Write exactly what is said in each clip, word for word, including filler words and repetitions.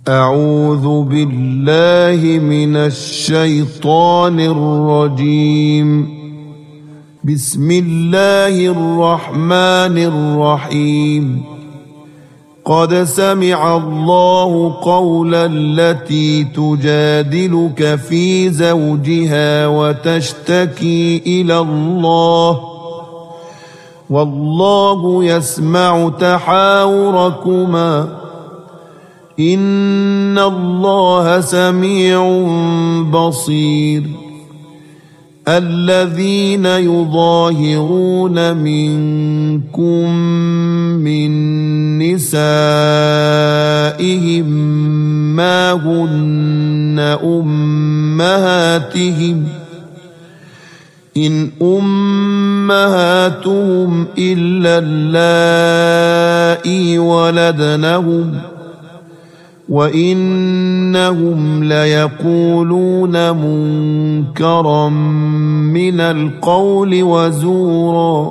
أعوذ بالله من الشيطان الرجيم. بسم الله الرحمن الرحيم. قد سمع الله قول التي تجادلك في زوجها وتشتكي إلى الله والله يسمع تحاوركما إن الله سميع بصير. الذين يظاهرون منكم من نسائهم ما هن أمهاتهم إن أمهاتهم إلا اللائي ولدنهم وإنهم ليقولون منكرا من القول وزورا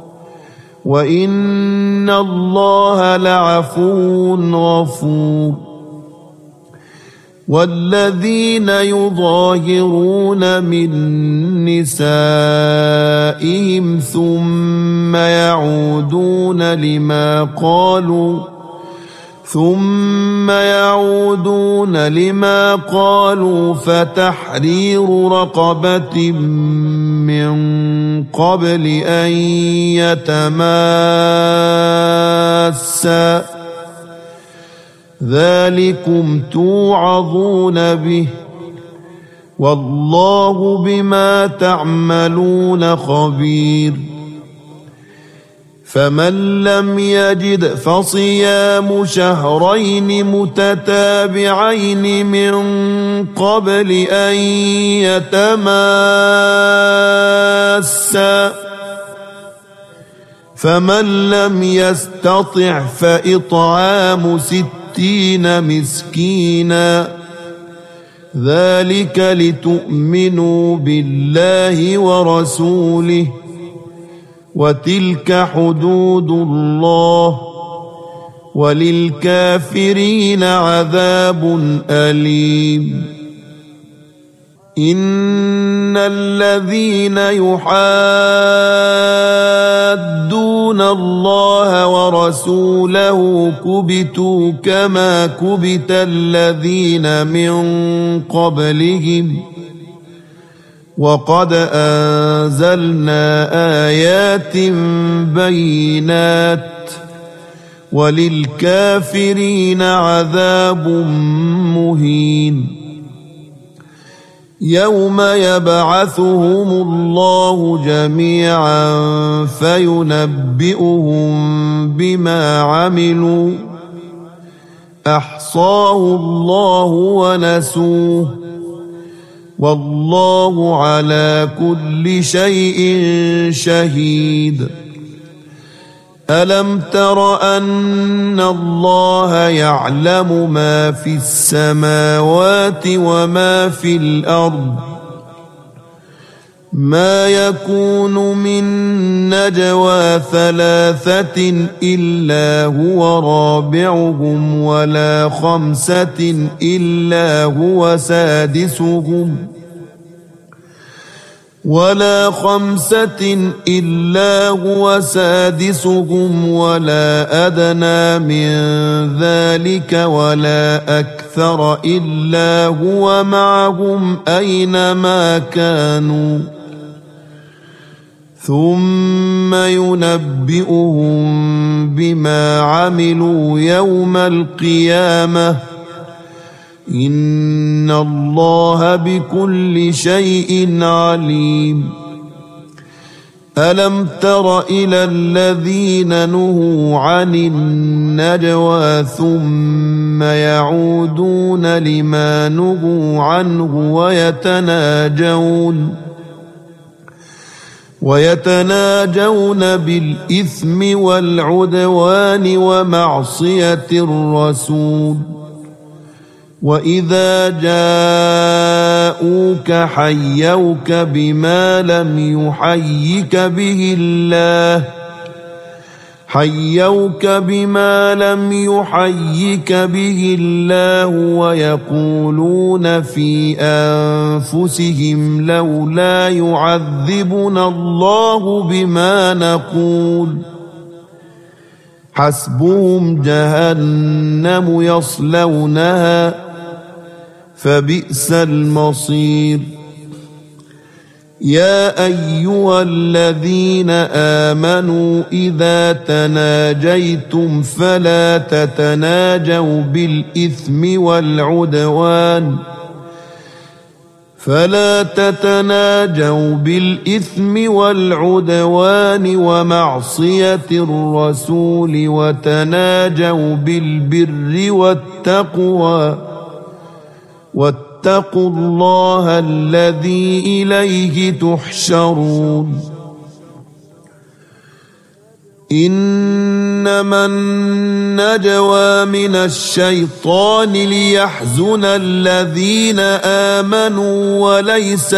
وإن الله لعفو غفور. والذين يظاهرون من نسائهم ثم يعودون لما قالوا ثم يعودون لما قالوا فتحرير رقبة من قبل أن يتماسا ذلكم توعظون به والله بما تعملون خبير. فمن لم يجد فصيام شهرين متتابعين من قبل أن يتماسا فمن لم يستطع فإطعام ستين مسكينا ذلك لتؤمنوا بالله ورسوله وتلك حدود الله وللكافرين عذاب أليم. إن الذين يحادون الله ورسوله كبتوا كما كبت الذين من قبلهم وقد أنزلنا آيات بينات وللكافرين عذاب مهين. يوم يبعثهم الله جميعا فينبئهم بما عملوا أحصاه الله ونسوه والله على كل شيء شهيد. ألم تر أن الله يعلم ما في السماوات وما في الأرض ما يكون من نجوى ثلاثة إلا هو رابعهم ولا خمسة إلا هو سادسهم ولا خمسة إلا هو سادسهم ولا أدنى من ذلك ولا أكثر إلا هو معهم أينما كانوا ثم ينبئهم بما عملوا يوم القيامة إن الله بكل شيء عليم. ألم تر إلى الذين نهوا عن النجوى ثم يعودون لما نهوا عنه ويتناجون ويتناجون بالإثم والعدوان ومعصية الرسول وإذا جاءوك حيوك بما لم يحيك به الله حيوك بما لم يحيك به الله ويقولون في أنفسهم لولا يعذبنا الله بما نقول حسبهم جهنم يصلونها فبئس المصير يا أيها الذين آمنوا إذا تناجيتم فلا تتناجوا بالإثم والعدوان فلا تتناجوا بالإثم والعدوان ومعصية الرسول وتناجوا بالبر والتقوى واتقوا الله الذي إليه تحشرون إنما النجوى من الشيطان ليحزن الذين آمنوا وليس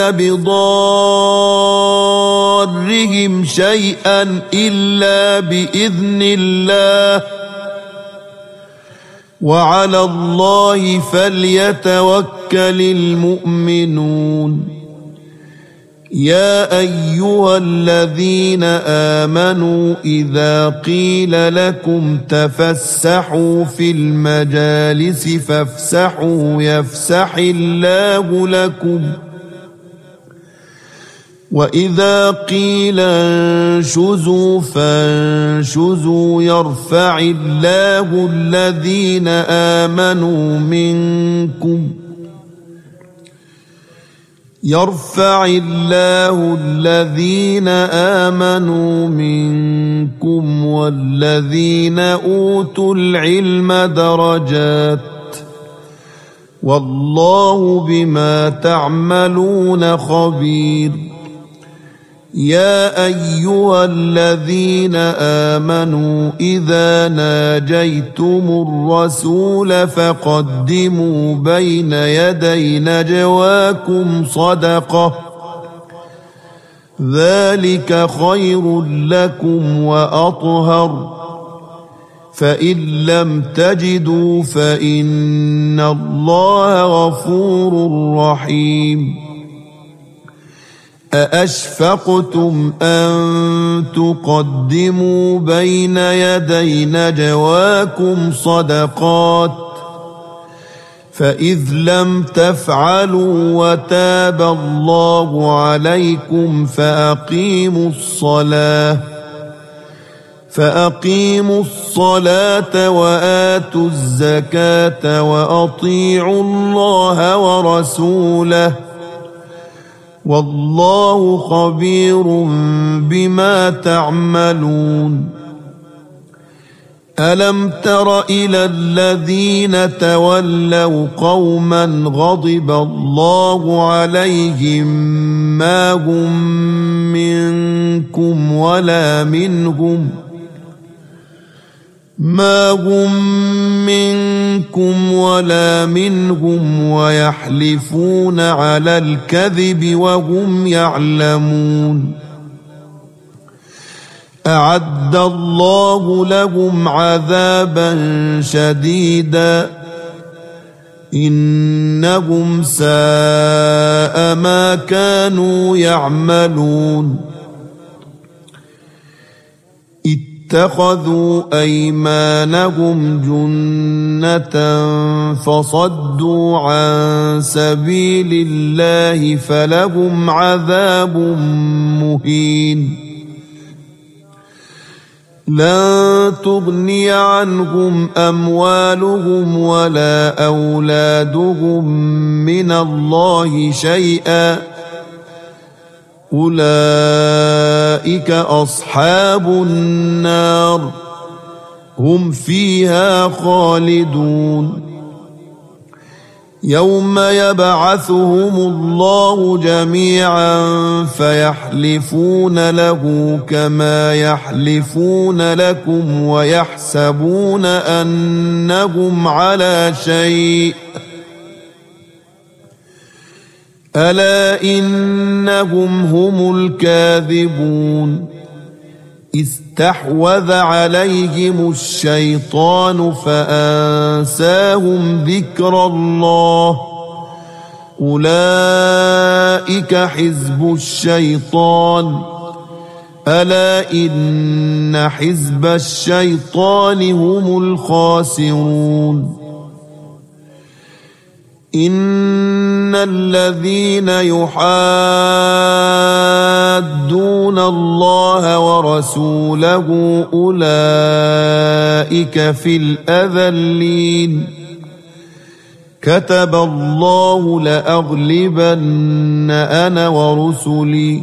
بضارهم شيئا إلا بإذن الله وعلى الله فليتوكل المؤمنون يا أيها الذين آمنوا إذا قيل لكم تفسحوا في المجالس فافسحوا يفسح الله لكم وإذا قيل انشزوا فانشزوا يرفع الله الذين آمنوا منكم يرفع الله الذين آمنوا منكم والذين أوتوا العلم درجات والله بما تعملون خبير يا أيها الذين آمنوا إذا ناجيتم الرسول فقدموا بين يدي نجواكم صدقة ذلك خير لكم وأطهر فإن لم تجدوا فإن الله غفور رحيم أأشفقتم أن تقدموا بين يدي نجواكم صدقات فإذ لم تفعلوا وتاب الله عليكم فأقيموا الصلاة فأقيموا الصلاة وآتوا الزكاة وأطيعوا الله ورسوله والله خبير بما تعملون ألم تر إلى الذين تولوا قوما غضب الله عليهم ما هم منكم ولا منهم ما هم منكم ولا منهم ويحلفون على الكذب وهم يعلمون أعد الله لهم عذابا شديدا إنهم ساء ما كانوا يعملون اتخذوا أيمانهم جنة فصدوا عن سبيل الله فلهم عذاب مهين لن تغني عنهم أموالهم ولا أولادهم من الله شيئا أولئك أصحاب النار هم فيها خالدون يوم يبعثهم الله جميعا فيحلفون له كما يحلفون لكم ويحسبون أنهم على شيء ألا إنهم هم الكاذبون استحوذ عليهم الشيطان فأنساهم ذكر الله أولئك حزب الشيطان ألا إن حزب الشيطان هم الخاسرون إن الذين يحادون الله ورسوله أولئك في الأذلين كتب الله لأغلبن أنا ورسلي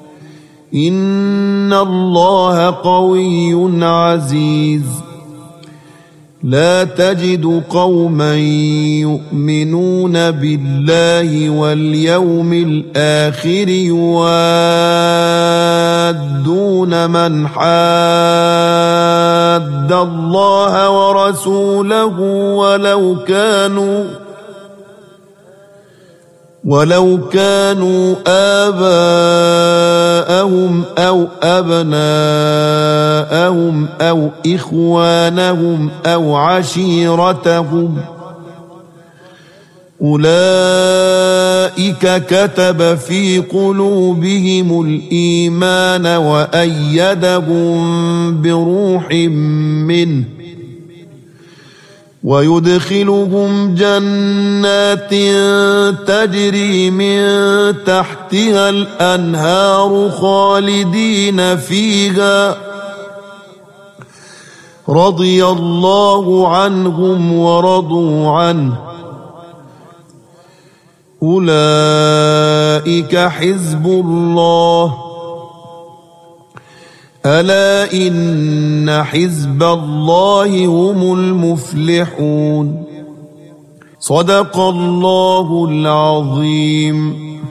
إن الله قوي عزيز لا تجد قوما يؤمنون بالله واليوم الآخر يوادون من حاد الله ورسوله ولو كانوا ولو كانوا آباءهم أو أبناءهم أو إخوانهم أو عشيرتهم أولئك كتب في قلوبهم الإيمان وأيدهم بروح منه ويدخلهم جنات تجري من تحتها الأنهار خالدين فيها رضي الله عنهم ورضوا عنه أولئك حزب الله ألا إن حزب الله هم المفلحون صدق الله العظيم.